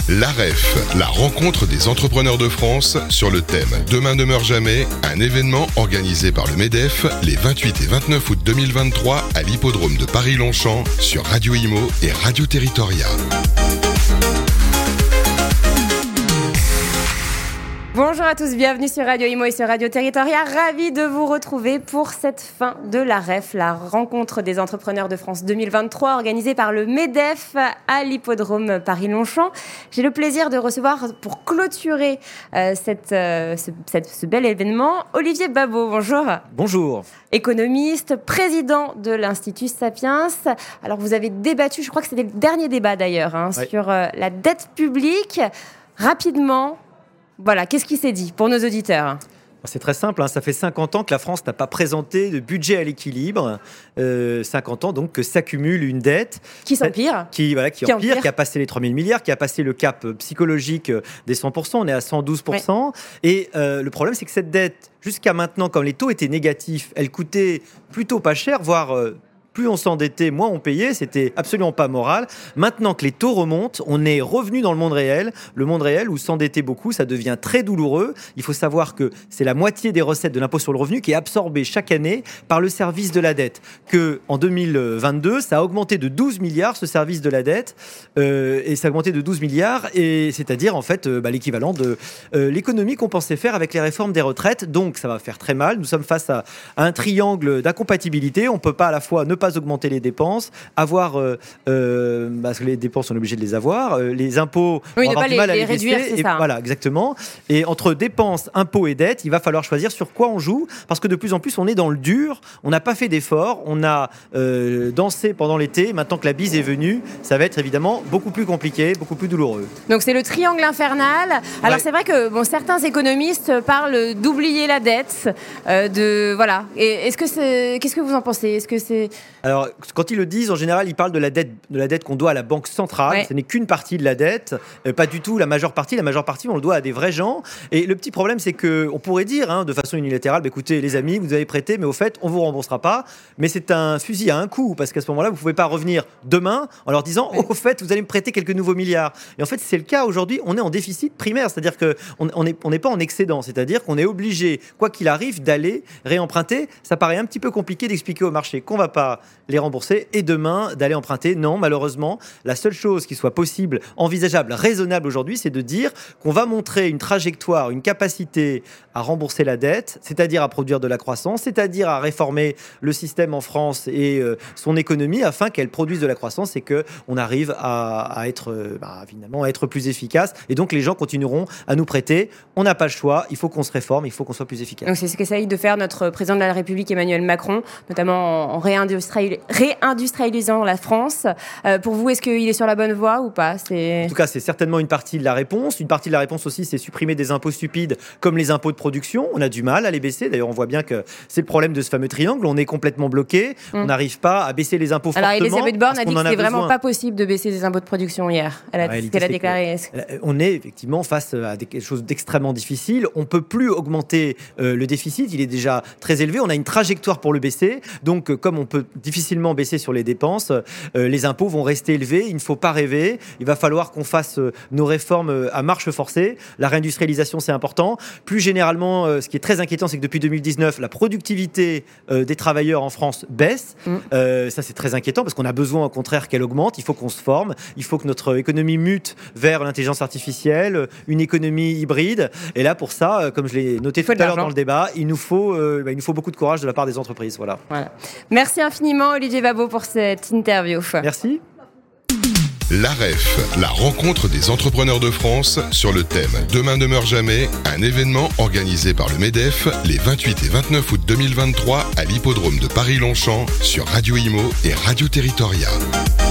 L'AREF, la rencontre des entrepreneurs de France sur le thème « Demain ne meurt jamais », un événement organisé par le MEDEF les 28 et 29 août 2023 à l'hippodrome de Paris-Longchamp sur Radio Imo et Radio Territoria. Bonjour à tous, bienvenue sur Radio Imo et sur Radio Territoria. Ravi de vous retrouver pour cette fin de l'AREF, la rencontre des entrepreneurs de France 2023 organisée par le MEDEF à l'hippodrome Paris-Longchamp. J'ai le plaisir de recevoir pour clôturer ce bel événement Olivier Babot. Bonjour. Bonjour. Économiste, président de l'Institut Sapiens. Alors vous avez débattu, je crois que c'était le dernier débat d'ailleurs, ouais, sur la dette publique. Rapidement, voilà, qu'est-ce qui s'est dit pour nos auditeurs ? C'est très simple, ça fait 50 ans que la France n'a pas présenté de budget à l'équilibre. 50 ans donc que s'accumule une dette. Qui s'empire. Qui empire, qui a passé les 3 000 milliards, qui a passé le cap psychologique des 100%, on est à 112%. Ouais. Et le problème, c'est que cette dette, jusqu'à maintenant, quand les taux étaient négatifs, elle coûtait plutôt pas cher, voire... plus on s'endettait, moins on payait, c'était absolument pas moral. Maintenant que les taux remontent, on est revenu dans le monde réel où s'endetter beaucoup, ça devient très douloureux. Il faut savoir que c'est la moitié des recettes de l'impôt sur le revenu qui est absorbée chaque année par le service de la dette. En 2022, ça a augmenté de 12 milliards, ce service de la dette, et ça a augmenté de 12 milliards, et c'est-à-dire en fait l'équivalent de l'économie qu'on pensait faire avec les réformes des retraites. Donc ça va faire très mal. Nous sommes face à un triangle d'incompatibilité. On peut pas à la fois ne pas augmenter les dépenses, avoir parce que les dépenses on est obligé de les avoir, les impôts oui, on va avoir du mal à les réduire, baisser, c'est ça. Voilà, exactement. Et entre dépenses, impôts et dettes, il va falloir choisir sur quoi on joue, parce que de plus en plus on est dans le dur, on n'a pas fait d'efforts, on a dansé pendant l'été, maintenant que la bise est venue, ça va être évidemment beaucoup plus compliqué, beaucoup plus douloureux. Donc c'est le triangle infernal. Alors ouais, c'est vrai que certains économistes parlent d'oublier la dette, voilà. Et qu'est-ce que vous en pensez ? Est-ce que c'est... Alors, quand ils le disent, en général, ils parlent de la dette qu'on doit à la Banque centrale. Ouais. Ce n'est qu'une partie de la dette, pas du tout la majeure partie. La majeure partie, on le doit à des vrais gens. Et le petit problème, c'est qu'on pourrait dire, de façon unilatérale, écoutez, les amis, vous avez prêté, mais au fait, on ne vous remboursera pas. Mais c'est un fusil à un coup, parce qu'à ce moment-là, vous ne pouvez pas revenir demain en leur disant, au fait, vous allez me prêter quelques nouveaux milliards. Et en fait, c'est le cas aujourd'hui, on est en déficit primaire, c'est-à-dire qu'on n'est pas en excédent, c'est-à-dire qu'on est obligé, quoi qu'il arrive, d'aller réemprunter. Ça paraît un petit peu compliqué d'expliquer au marché qu'on ne va pas les rembourser et demain d'aller emprunter. Non, malheureusement, la seule chose qui soit possible, envisageable, raisonnable aujourd'hui, c'est de dire qu'on va montrer une trajectoire, une capacité à rembourser la dette, c'est-à-dire à produire de la croissance, c'est-à-dire à réformer le système en France et son économie afin qu'elle produise de la croissance et qu'on arrive à être plus efficace. Et donc les gens continueront à nous prêter. On n'a pas le choix, il faut qu'on se réforme, il faut qu'on soit plus efficace. Donc c'est ce qu'essaye de faire notre président de la République Emmanuel Macron, notamment en réindustrialisant la France. Pour vous, est-ce qu'il est sur la bonne voie ou pas ? En tout cas, c'est certainement une partie de la réponse. Une partie de la réponse aussi, c'est supprimer des impôts stupides comme les impôts de production. On a du mal à les baisser. D'ailleurs, on voit bien que c'est le problème de ce fameux triangle. On est complètement bloqué. On n'arrive pas à baisser les impôts fortement. Alors, Elisabeth Borne a dit que c'était vraiment pas possible de baisser les impôts de production hier. Elle a déclaré. On est effectivement face à quelque chose d'extrêmement difficile. On ne peut plus augmenter le déficit. Il est déjà très élevé. On a une trajectoire pour le baisser. Donc, comme on peut difficilement baisser sur les dépenses, les impôts vont rester élevés. Il ne faut pas rêver. Il va falloir qu'on fasse nos réformes à marche forcée. La réindustrialisation, c'est important. Plus généralement, ce qui est très inquiétant, c'est que depuis 2019, la productivité des travailleurs en France baisse. Ça, c'est très inquiétant parce qu'on a besoin, au contraire, qu'elle augmente. Il faut qu'on se forme. Il faut que notre économie mute vers l'intelligence artificielle, une économie hybride. Et là, pour ça, comme je l'ai noté tout à l'heure dans le débat, il nous faut beaucoup de courage de la part des entreprises. Voilà. Merci infiniment, Olivier Babot, pour cette interview. Merci. L'AREF, la rencontre des entrepreneurs de France sur le thème « Demain ne meurt jamais », un événement organisé par le MEDEF les 28 et 29 août 2023 à l'hippodrome de Paris-Longchamp sur Radio Imo et Radio Territoria.